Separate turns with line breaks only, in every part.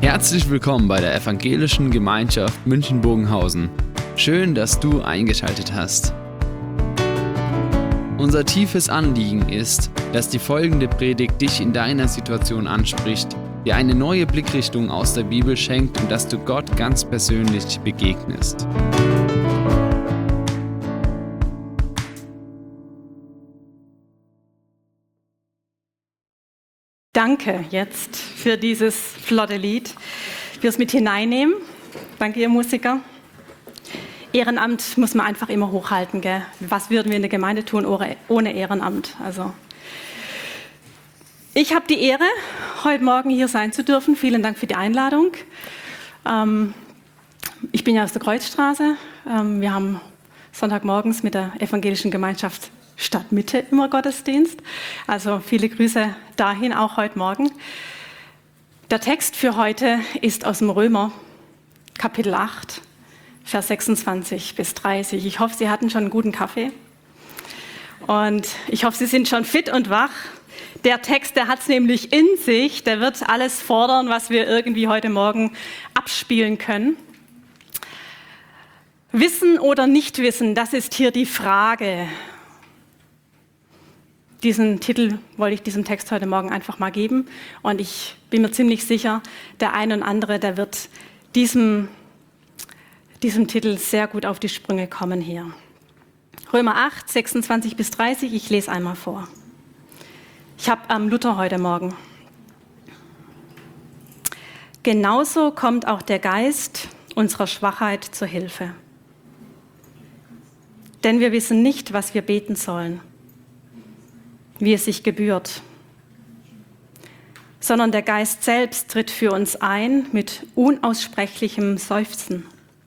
Herzlich willkommen bei der Evangelischen Gemeinschaft München-Bogenhausen. Schön, dass du eingeschaltet hast. Unser tiefes Anliegen ist, dass die folgende Predigt dich in deiner Situation anspricht, dir eine neue Blickrichtung aus der Bibel schenkt und dass du Gott ganz persönlich begegnest.
Danke jetzt für dieses flotte Lied, fürs mit hineinnehmen. Danke, ihr Musiker. Ehrenamt muss man einfach immer hochhalten, gell? Was würden wir in der Gemeinde tun ohne Ehrenamt? Also, ich habe die Ehre, heute Morgen hier sein zu dürfen. Vielen Dank für die Einladung. Ich bin ja aus der Kreuzstraße. Wir haben Sonntagmorgens mit der Evangelischen Gemeinschaft Stadtmitte immer Gottesdienst. Also viele Grüße dahin, auch heute Morgen. Der Text für heute ist aus dem Römer, Kapitel 8, Vers 26 bis 30. Ich hoffe, Sie hatten schon einen guten Kaffee. Und ich hoffe, Sie sind schon fit und wach. Der Text, der hat es nämlich in sich, der wird alles fordern, was wir irgendwie heute Morgen abspielen können. Wissen oder nicht wissen, das ist hier die Frage. Diesen Titel wollte ich diesem Text heute Morgen einfach mal geben. Und ich bin mir ziemlich sicher, der eine und andere, der wird diesem Titel sehr gut auf die Sprünge kommen hier. Römer 8, 26 bis 30, ich lese einmal vor. Ich habe Luther heute Morgen. Genauso kommt auch der Geist unserer Schwachheit zur Hilfe. Denn wir wissen nicht, was wir beten sollen, wie es sich gebührt, sondern der Geist selbst tritt für uns ein mit unaussprechlichem Seufzen.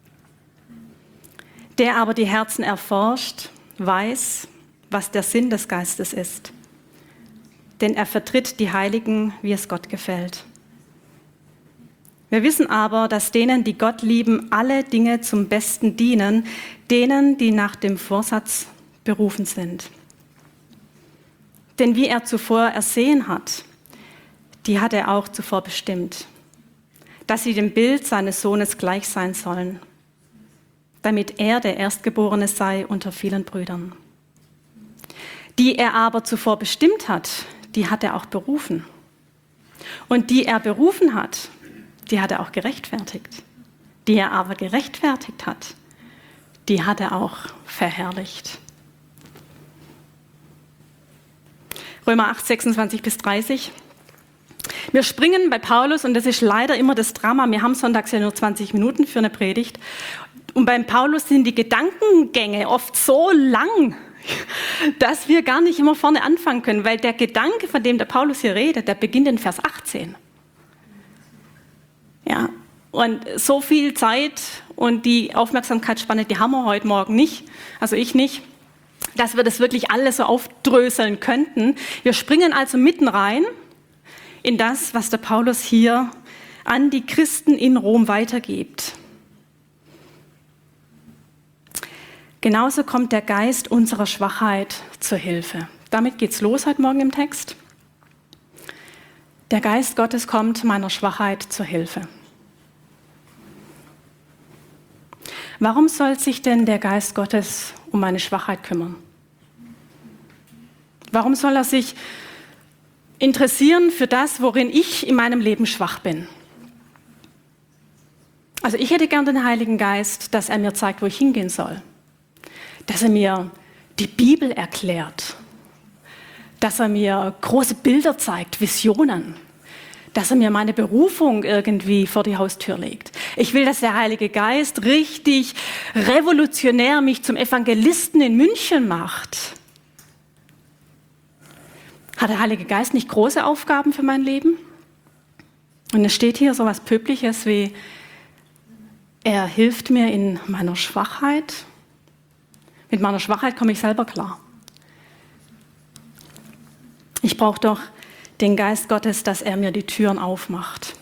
Der aber die Herzen erforscht, weiß, was der Sinn des Geistes ist, denn er vertritt die Heiligen, wie es Gott gefällt. Wir wissen aber, dass denen, die Gott lieben, alle Dinge zum Besten dienen, denen, die nach dem Vorsatz berufen sind. Denn wie er zuvor ersehen hat, die hat er auch zuvor bestimmt, dass sie dem Bild seines Sohnes gleich sein sollen, damit er der Erstgeborene sei unter vielen Brüdern. Die er aber zuvor bestimmt hat, die hat er auch berufen. Und die er berufen hat, die hat er auch gerechtfertigt. Die er aber gerechtfertigt hat, die hat er auch verherrlicht. Römer 8, 26 bis 30. Wir springen bei Paulus, und das ist leider immer das Drama, wir haben sonntags ja nur 20 Minuten für eine Predigt. Und beim Paulus sind die Gedankengänge oft so lang, dass wir gar nicht immer vorne anfangen können, weil der Gedanke, von dem der Paulus hier redet, der beginnt in Vers 18. Ja, und so viel Zeit und die Aufmerksamkeitsspanne, die haben wir heute Morgen nicht, also ich nicht, dass wir das wirklich alles so aufdröseln könnten. Wir springen also mitten rein in das, was der Paulus hier an die Christen in Rom weitergibt. Genauso kommt der Geist unserer Schwachheit zur Hilfe. Damit geht's los heute Morgen im Text. Der Geist Gottes kommt meiner Schwachheit zur Hilfe. Warum soll sich denn der Geist Gottes um meine Schwachheit kümmern? Warum soll er sich interessieren für das, worin ich in meinem Leben schwach bin? Also ich hätte gern den Heiligen Geist, dass er mir zeigt, wo ich hingehen soll. Dass er mir die Bibel erklärt. Dass er mir große Bilder zeigt, Visionen. Dass er mir meine Berufung irgendwie vor die Haustür legt. Ich will, dass der Heilige Geist richtig revolutionär mich zum Evangelisten in München macht. Hat der Heilige Geist nicht große Aufgaben für mein Leben? Und es steht hier so was Pöbliches wie, er hilft mir in meiner Schwachheit. Mit meiner Schwachheit komme ich selber klar. Ich brauche doch den Geist Gottes, dass er mir die Türen aufmacht.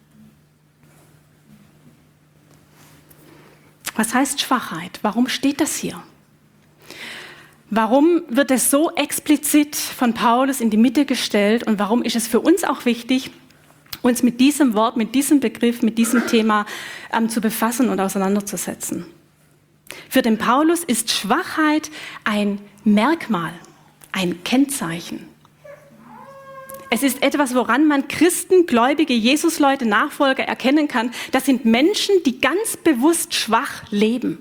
Was heißt Schwachheit? Warum steht das hier? Warum wird es so explizit von Paulus in die Mitte gestellt und warum ist es für uns auch wichtig, uns mit diesem Wort, mit diesem Begriff, mit diesem Thema zu befassen und auseinanderzusetzen. Für den Paulus ist Schwachheit ein Merkmal, ein Kennzeichen. Es ist etwas, woran man Christen, Gläubige, Jesusleute, Nachfolger erkennen kann. Das sind Menschen, die ganz bewusst schwach leben.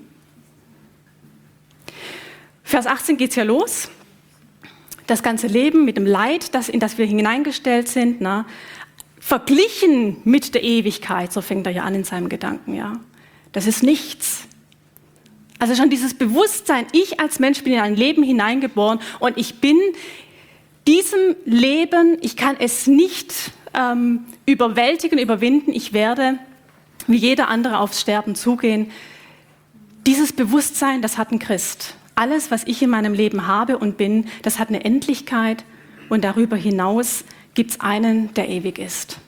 Vers 18 geht es ja los. Das ganze Leben mit dem Leid, in das wir hineingestellt sind, verglichen mit der Ewigkeit, so fängt er ja an in seinem Gedanken. Ja. Das ist nichts. Also schon dieses Bewusstsein, ich als Mensch bin in ein Leben hineingeboren und ich bin diesem Leben, ich kann es nicht überwältigen, überwinden, ich werde wie jeder andere aufs Sterben zugehen. Dieses Bewusstsein, das hat ein Christ. Alles, was ich in meinem Leben habe und bin, das hat eine Endlichkeit und darüber hinaus gibt es einen, der ewig ist.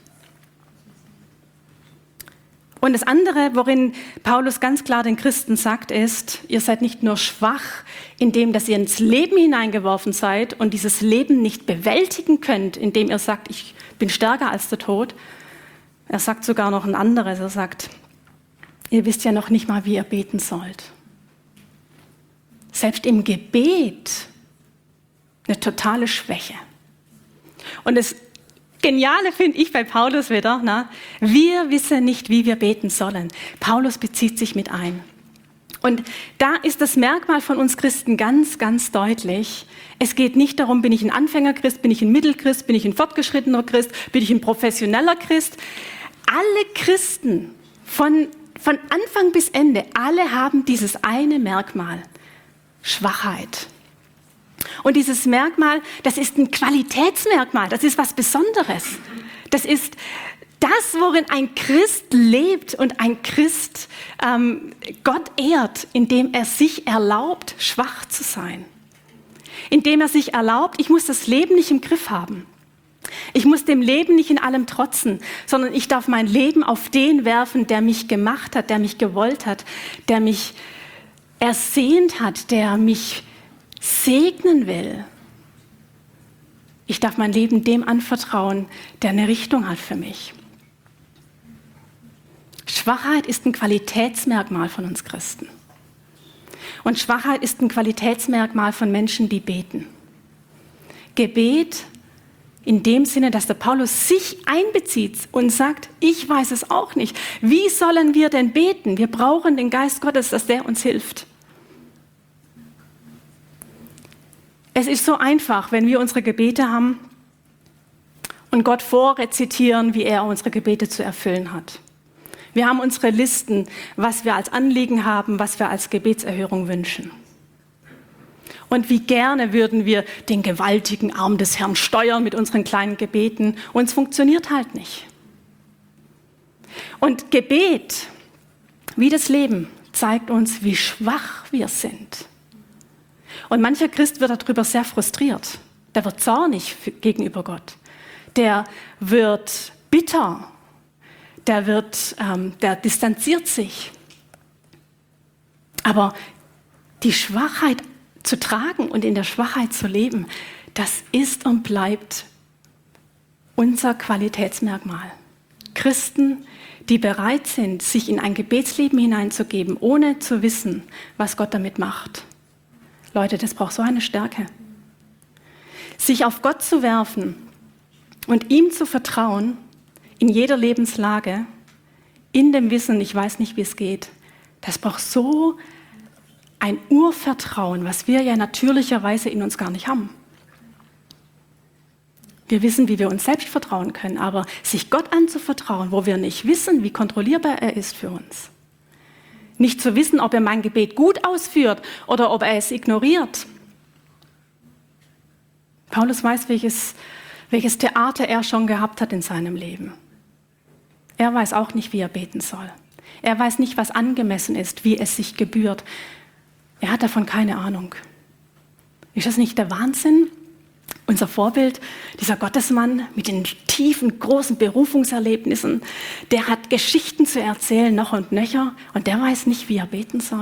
Und das andere, worin Paulus ganz klar den Christen sagt, ist, ihr seid nicht nur schwach, indem dass ihr ins Leben hineingeworfen seid und dieses Leben nicht bewältigen könnt, indem ihr sagt, ich bin stärker als der Tod. Er sagt sogar noch ein anderes, er sagt, ihr wisst ja noch nicht mal, wie ihr beten sollt. Selbst im Gebet eine totale Schwäche. Und das Geniale finde ich bei Paulus wieder, wir wissen nicht, wie wir beten sollen. Paulus bezieht sich mit ein. Und da ist das Merkmal von uns Christen ganz, ganz deutlich. Es geht nicht darum, bin ich ein Anfängerchrist, bin ich ein Mittelchrist, bin ich ein fortgeschrittener Christ, bin ich ein professioneller Christ. Alle Christen, von Anfang bis Ende, alle haben dieses eine Merkmal, Schwachheit. Und dieses Merkmal, das ist ein Qualitätsmerkmal, das ist was Besonderes. Das ist das, worin ein Christ lebt und ein Christ Gott ehrt, indem er sich erlaubt, schwach zu sein. Indem er sich erlaubt, ich muss das Leben nicht im Griff haben. Ich muss dem Leben nicht in allem trotzen, sondern ich darf mein Leben auf den werfen, der mich gemacht hat, der mich gewollt hat, der mich ersehnt hat, der mich segnen will. Ich darf mein Leben dem anvertrauen, der eine Richtung hat für mich. Schwachheit ist ein Qualitätsmerkmal von uns Christen. Und Schwachheit ist ein Qualitätsmerkmal von Menschen, die beten. Gebet in dem Sinne, dass der Paulus sich einbezieht und sagt, ich weiß es auch nicht. Wie sollen wir denn beten? Wir brauchen den Geist Gottes, dass der uns hilft. Es ist so einfach, wenn wir unsere Gebete haben und Gott vorrezitieren, wie er unsere Gebete zu erfüllen hat. Wir haben unsere Listen, was wir als Anliegen haben, was wir als Gebetserhörung wünschen. Und wie gerne würden wir den gewaltigen Arm des Herrn steuern mit unseren kleinen Gebeten. Und es funktioniert halt nicht. Und Gebet, wie das Leben, zeigt uns, wie schwach wir sind. Und mancher Christ wird darüber sehr frustriert. Der wird zornig gegenüber Gott. Der wird bitter. Der distanziert sich. Aber die Schwachheit zu tragen und in der Schwachheit zu leben, das ist und bleibt unser Qualitätsmerkmal. Christen, die bereit sind, sich in ein Gebetsleben hineinzugeben, ohne zu wissen, was Gott damit macht. Leute, das braucht so eine Stärke. Sich auf Gott zu werfen und ihm zu vertrauen, in jeder Lebenslage, in dem Wissen, ich weiß nicht, wie es geht, das braucht so ein Urvertrauen, was wir ja natürlicherweise in uns gar nicht haben. Wir wissen, wie wir uns selbst vertrauen können, aber sich Gott anzuvertrauen, wo wir nicht wissen, wie kontrollierbar er ist für uns. Nicht zu wissen, ob er mein Gebet gut ausführt oder ob er es ignoriert. Paulus weiß, welches Theater er schon gehabt hat in seinem Leben. Er weiß auch nicht, wie er beten soll. Er weiß nicht, was angemessen ist, wie es sich gebührt. Er hat davon keine Ahnung. Ist das nicht der Wahnsinn? Unser Vorbild, dieser Gottesmann mit den tiefen, großen Berufungserlebnissen, der hat Geschichten zu erzählen, noch und nöcher, und der weiß nicht, wie er beten soll.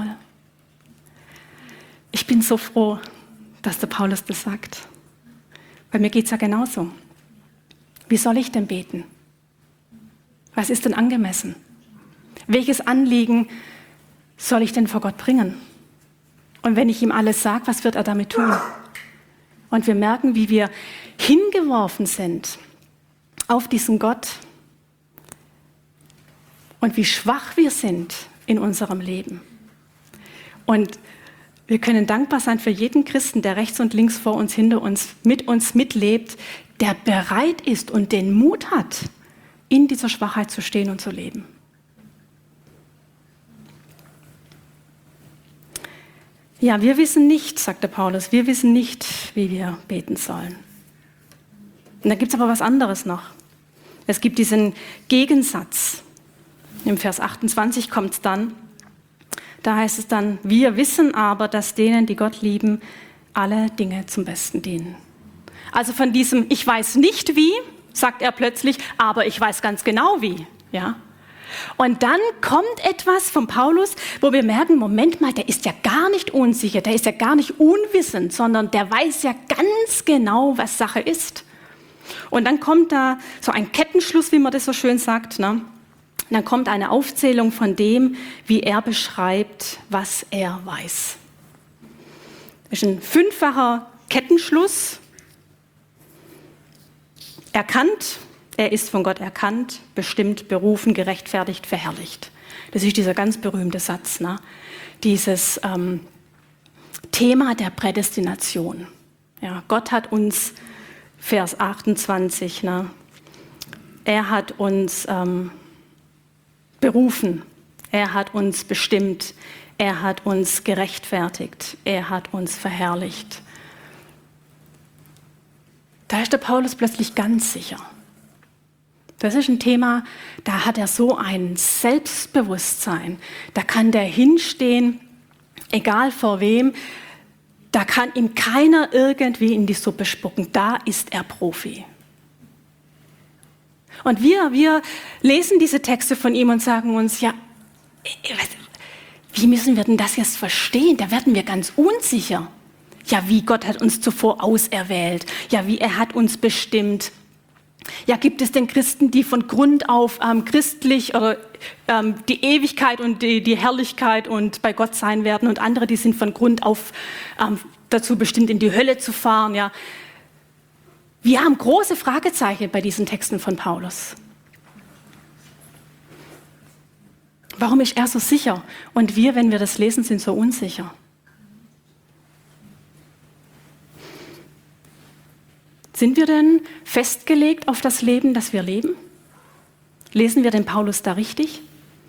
Ich bin so froh, dass der Paulus das sagt. Bei mir geht es ja genauso. Wie soll ich denn beten? Was ist denn angemessen? Welches Anliegen soll ich denn vor Gott bringen? Und wenn ich ihm alles sage, was wird er damit tun? Und wir merken, wie wir hingeworfen sind auf diesen Gott und wie schwach wir sind in unserem Leben. Und wir können dankbar sein für jeden Christen, der rechts und links vor uns, hinter uns mitlebt, der bereit ist und den Mut hat, in dieser Schwachheit zu stehen und zu leben. Ja, wir wissen nicht, sagte Paulus, wir wissen nicht, wie wir beten sollen. Und da gibt es aber was anderes noch. Es gibt diesen Gegensatz. Im Vers 28 kommt es dann. Da heißt es dann, wir wissen aber, dass denen, die Gott lieben, alle Dinge zum Besten dienen. Also von diesem, ich weiß nicht wie, sagt er plötzlich, aber ich weiß ganz genau wie. Ja? Und dann kommt etwas von Paulus, wo wir merken, Moment mal, der ist ja gar nicht unsicher, der ist ja gar nicht unwissend, sondern der weiß ja ganz genau, was Sache ist. Und dann kommt da so ein Kettenschluss, wie man das so schön sagt, ne? Und dann kommt eine Aufzählung von dem, wie er beschreibt, was er weiß. Das ist ein 5-facher Kettenschluss. Erkannt, er ist von Gott erkannt, bestimmt, berufen, gerechtfertigt, verherrlicht. Das ist dieser ganz berühmte Satz, ne? Dieses Thema der Prädestination. Ja, Gott hat uns, Vers 28, ne? Er hat uns berufen, er hat uns bestimmt, er hat uns gerechtfertigt, er hat uns verherrlicht. Da ist der Paulus plötzlich ganz sicher. Das ist ein Thema, da hat er so ein Selbstbewusstsein. Da kann der hinstehen, egal vor wem, da kann ihm keiner irgendwie in die Suppe spucken. Da ist er Profi. Und wir lesen diese Texte von ihm und sagen uns, ja, wie müssen wir denn das jetzt verstehen? Da werden wir ganz unsicher. Ja, wie Gott hat uns zuvor auserwählt. Ja, wie er hat uns bestimmt. Ja, gibt es denn Christen, die von Grund auf christlich oder die Ewigkeit und die Herrlichkeit und bei Gott sein werden und andere, die sind von Grund auf dazu bestimmt, in die Hölle zu fahren, ja. Wir haben große Fragezeichen bei diesen Texten von Paulus. Warum ist er so sicher? Und wir, wenn wir das lesen, sind so unsicher. Sind wir denn festgelegt auf das Leben, das wir leben? Lesen wir den Paulus da richtig?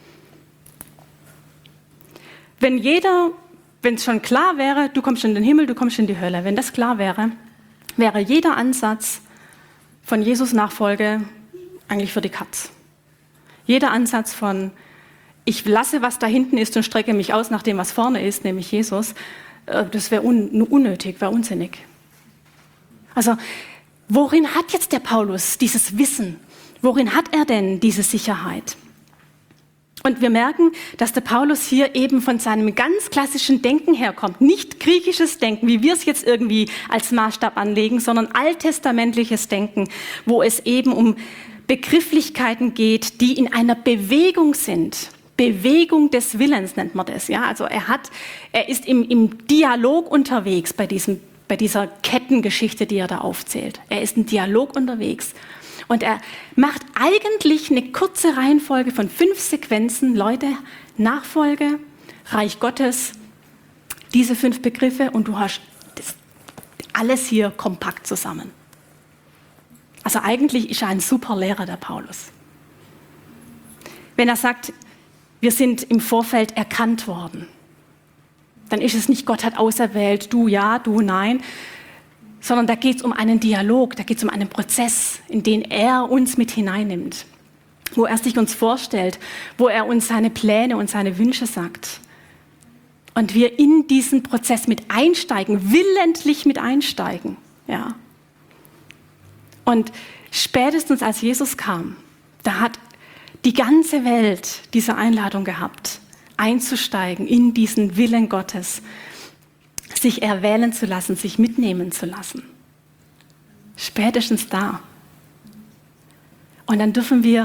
Wenn es schon klar wäre, du kommst in den Himmel, du kommst in die Hölle, wenn das klar wäre, wäre jeder Ansatz von Jesus Nachfolge eigentlich für die Katz. Jeder Ansatz von, ich lasse, was da hinten ist und strecke mich aus nach dem, was vorne ist, nämlich Jesus, das wäre unnötig, wäre unsinnig. Also, worin hat jetzt der Paulus dieses Wissen? Worin hat er denn diese Sicherheit? Und wir merken, dass der Paulus hier eben von seinem ganz klassischen Denken herkommt. Nicht griechisches Denken, wie wir es jetzt irgendwie als Maßstab anlegen, sondern alttestamentliches Denken, wo es eben um Begrifflichkeiten geht, die in einer Bewegung sind. Bewegung des Willens nennt man das. Ja? Also er ist im Dialog unterwegs bei dieser Kettengeschichte, die er da aufzählt. Er ist im Dialog unterwegs. Und er macht eigentlich eine kurze Reihenfolge von 5 Sequenzen. Leute, Nachfolge, Reich Gottes, diese 5 Begriffe und du hast das alles hier kompakt zusammen. Also eigentlich ist er ein super Lehrer, der Paulus. Wenn er sagt, wir sind im Vorfeld erkannt worden, dann ist es nicht, Gott hat auserwählt, du ja, du nein, sondern da geht es um einen Dialog, da geht es um einen Prozess, in den er uns mit hineinnimmt, wo er sich uns vorstellt, wo er uns seine Pläne und seine Wünsche sagt. Und wir in diesen Prozess mit einsteigen, willentlich mit einsteigen. Ja. Und spätestens als Jesus kam, da hat die ganze Welt diese Einladung gehabt, einzusteigen in diesen Willen Gottes, sich erwählen zu lassen, sich mitnehmen zu lassen. Spätestens da. Und dann dürfen wir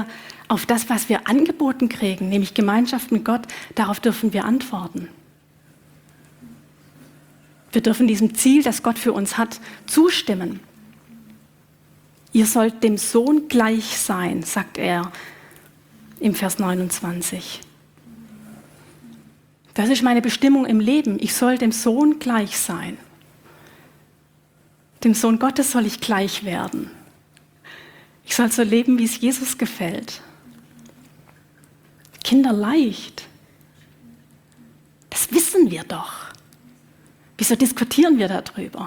Auf das, was wir angeboten kriegen, nämlich Gemeinschaft mit Gott, darauf dürfen wir antworten. Wir dürfen diesem Ziel, das Gott für uns hat, zustimmen. Ihr sollt dem Sohn gleich sein, sagt er im Vers 29. Das ist meine Bestimmung im Leben. Ich soll dem Sohn gleich sein. Dem Sohn Gottes soll ich gleich werden. Ich soll so leben, wie es Jesus gefällt. Kinderleicht. Das wissen wir doch. Wieso diskutieren wir darüber?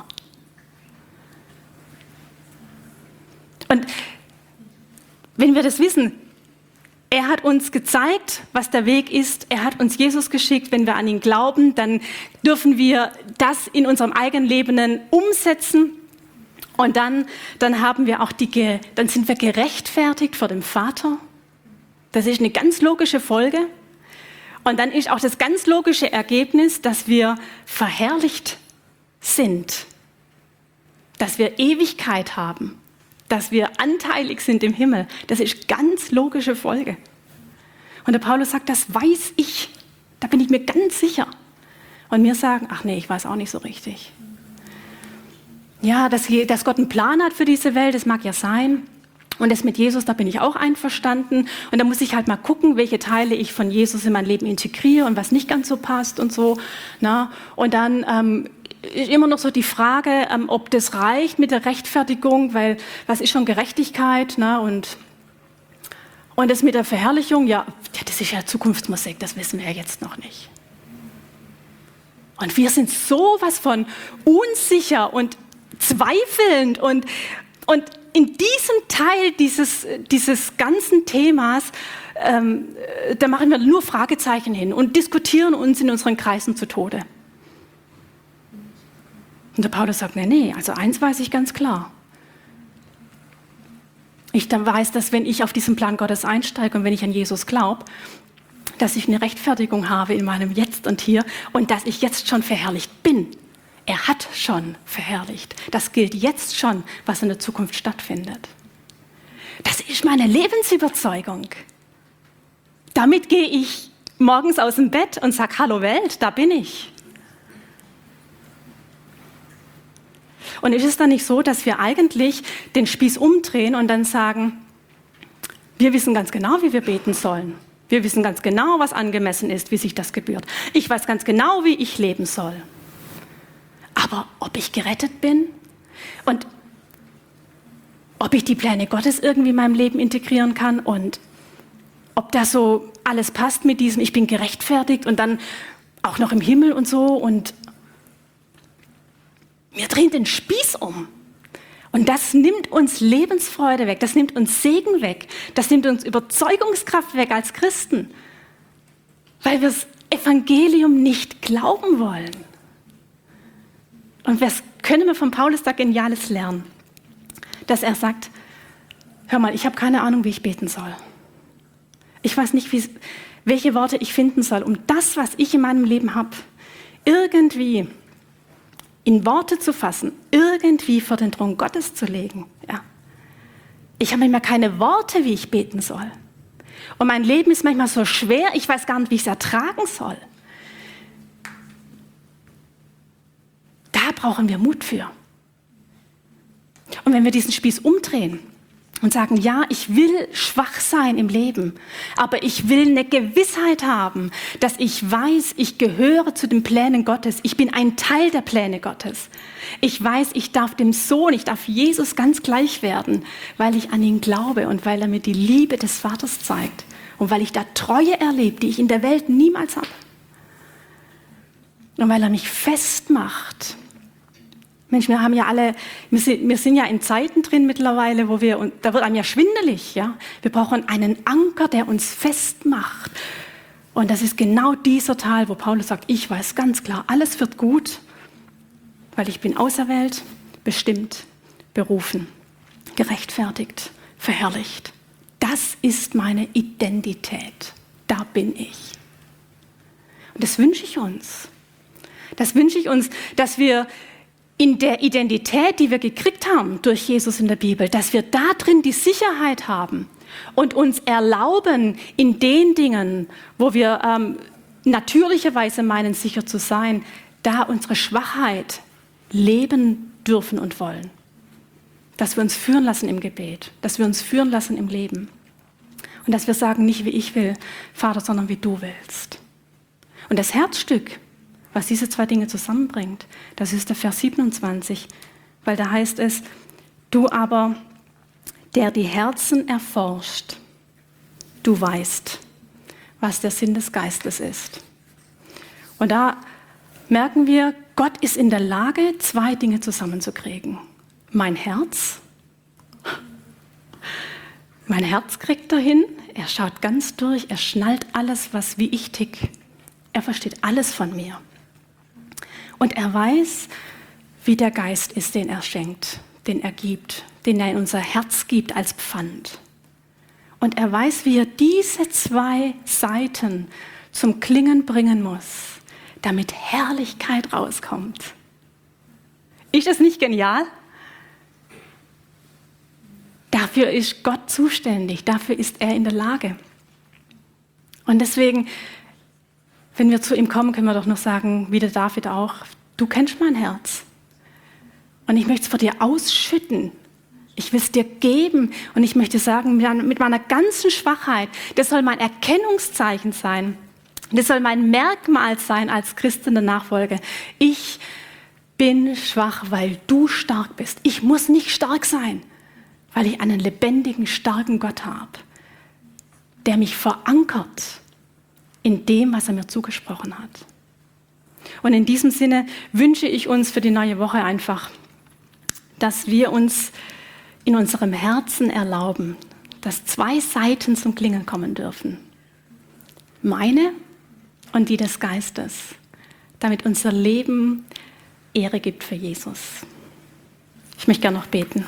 Und wenn wir das wissen, er hat uns gezeigt, was der Weg ist. Er hat uns Jesus geschickt. Wenn wir an ihn glauben, dann dürfen wir das in unserem eigenen Leben umsetzen. Und dann haben wir auch dann sind wir gerechtfertigt vor dem Vater. Das ist eine ganz logische Folge. Und dann ist auch das ganz logische Ergebnis, dass wir verherrlicht sind, dass wir Ewigkeit haben, dass wir anteilig sind im Himmel. Das ist ganz logische Folge. Und der Paulus sagt, das weiß ich, da bin ich mir ganz sicher. Und wir sagen, ach nee, ich weiß auch nicht so richtig. Ja, dass Gott einen Plan hat für diese Welt, das mag ja sein. Und das mit Jesus, da bin ich auch einverstanden. Und da muss ich halt mal gucken, welche Teile ich von Jesus in mein Leben integriere und was nicht ganz so passt und so. Na? Und dann ist immer noch so die Frage, ob das reicht mit der Rechtfertigung, weil was ist schon Gerechtigkeit? Na? Und das mit der Verherrlichung, ja, das ist ja Zukunftsmusik, das wissen wir ja jetzt noch nicht. Und wir sind sowas von unsicher und zweifelnd und in diesem Teil dieses ganzen Themas, da machen wir nur Fragezeichen hin und diskutieren uns in unseren Kreisen zu Tode. Und der Paulus sagt, nee, also eins weiß ich ganz klar. Ich dann weiß, dass wenn ich auf diesen Plan Gottes einsteige und wenn ich an Jesus glaube, dass ich eine Rechtfertigung habe in meinem Jetzt und Hier und dass ich jetzt schon verherrlicht bin. Er hat schon verherrlicht. Das gilt jetzt schon, was in der Zukunft stattfindet. Das ist meine Lebensüberzeugung. Damit gehe ich morgens aus dem Bett und sage, hallo Welt, da bin ich. Und ist es dann nicht so, dass wir eigentlich den Spieß umdrehen und dann sagen, wir wissen ganz genau, wie wir beten sollen. Wir wissen ganz genau, was angemessen ist, wie sich das gebührt. Ich weiß ganz genau, wie ich leben soll. Aber ob ich gerettet bin und ob ich die Pläne Gottes irgendwie in meinem Leben integrieren kann und ob das so alles passt mit diesem, ich bin gerechtfertigt und dann auch noch im Himmel und so und wir drehen den Spieß um. Und das nimmt uns Lebensfreude weg, das nimmt uns Segen weg, das nimmt uns Überzeugungskraft weg als Christen, weil wir das Evangelium nicht glauben wollen. Und was können wir von Paulus da Geniales lernen? Dass er sagt, hör mal, ich habe keine Ahnung, wie ich beten soll. Ich weiß nicht, welche Worte ich finden soll, um das, was ich in meinem Leben habe, irgendwie in Worte zu fassen, irgendwie vor den Thron Gottes zu legen. Ja. Ich habe manchmal keine Worte, wie ich beten soll. Und mein Leben ist manchmal so schwer, ich weiß gar nicht, wie ich es ertragen soll. Da brauchen wir Mut für. Und wenn wir diesen Spieß umdrehen und sagen, ja, ich will schwach sein im Leben, aber ich will eine Gewissheit haben, dass ich weiß, ich gehöre zu den Plänen Gottes. Ich bin ein Teil der Pläne Gottes. Ich weiß, ich darf dem Sohn, ich darf Jesus ganz gleich werden, weil ich an ihn glaube und weil er mir die Liebe des Vaters zeigt und weil ich da Treue erlebe, die ich in der Welt niemals habe. Und weil er mich festmacht. Mensch, wir sind ja in Zeiten drin mittlerweile, und da wird einem ja schwindelig, ja. Wir brauchen einen Anker, der uns festmacht. Und das ist genau dieser Teil, wo Paulus sagt, ich weiß ganz klar, alles wird gut, weil ich bin auserwählt, bestimmt, berufen, gerechtfertigt, verherrlicht. Das ist meine Identität. Da bin ich. Und das wünsche ich uns. Das wünsche ich uns, dass wir in der Identität, die wir gekriegt haben durch Jesus in der Bibel, dass wir da drin die Sicherheit haben, und uns erlauben, in den Dingen, wo wir natürlicherweise meinen, sicher zu sein, da unsere Schwachheit leben dürfen und wollen. Dass wir uns führen lassen im Gebet, dass wir uns führen lassen im Leben. Und dass wir sagen, nicht wie ich will, Vater, sondern wie du willst. Und das Herzstück, was diese zwei Dinge zusammenbringt, das ist der Vers 27, weil da heißt es, du aber, der die Herzen erforscht, du weißt, was der Sinn des Geistes ist. Und da merken wir, Gott ist in der Lage, zwei Dinge zusammenzukriegen. Mein Herz kriegt er hin, er schaut ganz durch, er schnallt alles, wie ich tick. Er versteht alles von mir. Und er weiß, wie der Geist ist, den er schenkt, den er gibt, den er in unser Herz gibt als Pfand. Und er weiß, wie er diese zwei Seiten zum Klingen bringen muss, damit Herrlichkeit rauskommt. Ist das nicht genial? Dafür ist Gott zuständig, dafür ist er in der Lage. Und deswegen, wenn wir zu ihm kommen, können wir doch noch sagen, wie der David auch, du kennst mein Herz. Und ich möchte es vor dir ausschütten. Ich will es dir geben und ich möchte sagen, mit meiner ganzen Schwachheit, das soll mein Erkennungszeichen sein. Das soll mein Merkmal sein als Christ in der Nachfolge. Ich bin schwach, weil du stark bist. Ich muss nicht stark sein, weil ich einen lebendigen, starken Gott habe, der mich verankert in dem, was er mir zugesprochen hat. Und in diesem Sinne wünsche ich uns für die neue Woche einfach, dass wir uns in unserem Herzen erlauben, dass zwei Seiten zum Klingen kommen dürfen. Meine und die des Geistes, damit unser Leben Ehre gibt für Jesus. Ich möchte gerne noch beten.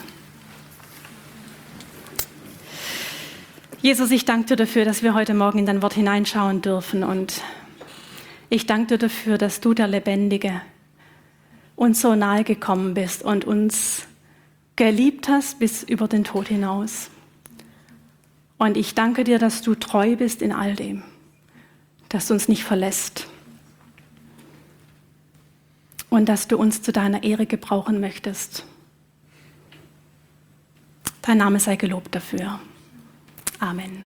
Jesus, ich danke dir dafür, dass wir heute Morgen in dein Wort hineinschauen dürfen. Und ich danke dir dafür, dass du, der Lebendige, uns so nahe gekommen bist und uns geliebt hast bis über den Tod hinaus. Und ich danke dir, dass du treu bist in all dem, dass du uns nicht verlässt und dass du uns zu deiner Ehre gebrauchen möchtest. Dein Name sei gelobt dafür. Amen.